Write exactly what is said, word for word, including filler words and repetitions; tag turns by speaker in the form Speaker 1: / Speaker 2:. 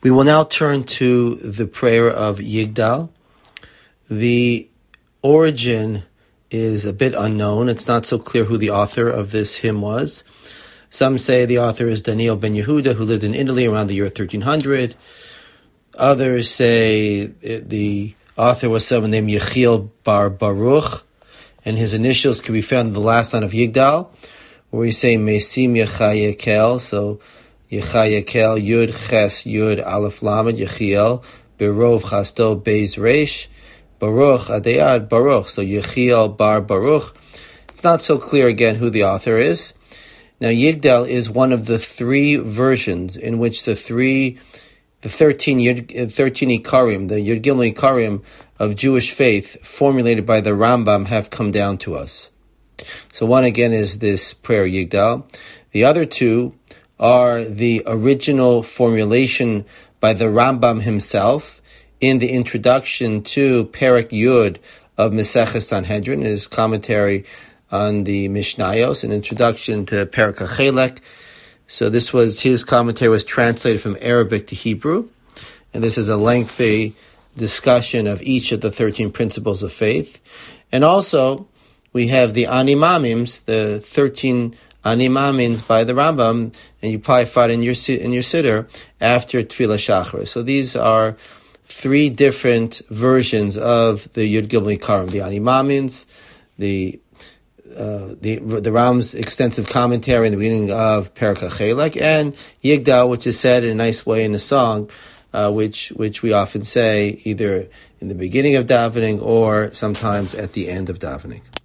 Speaker 1: We will now turn to the prayer of Yigdal. The origin is a bit unknown. It's not so clear who the author of this hymn was. Some say the author is Daniel ben Yehuda, who lived in Italy around the year thirteen hundred. Others say the author was someone named Yechiel bar Baruch, and his initials can be found in the last line of Yigdal, where we say Mesim Yechayekel, so Yechayekel, Yud Ches, Yud Aleph Lamed, Yechiel, Berov Chasto Beis Reish, Baruch Adayad Baruch, so Yechiel bar Baruch. It's not so clear again who the author is. Now Yigdal is one of the three versions in which the three, the thirteen, thirteen Ikarim, the Yud Gimel Ikarim of Jewish faith formulated by the Rambam have come down to us. So one again is this prayer Yigdal. The other two are the original formulation by the Rambam himself in the introduction to Perek Yud of Maseches Sanhedrin, his commentary on the Mishnayos, an introduction to Perek HaChelek. So this was, his commentary was translated from Arabic to Hebrew, and this is a lengthy discussion of each of the thirteen principles of faith. And also, we have the Animamims, the thirteen Animamims by the Rambam, and you probably find in your in your siddur after Tefillah Shachar. So these are three different versions of the Yud Gimel Ikarim: the Animamims, the uh, the the Ram's extensive commentary in the beginning of Perek HaChelek, and Yigdal, which is said in a nice way in a song, uh, which which we often say either in the beginning of davening or sometimes at the end of davening.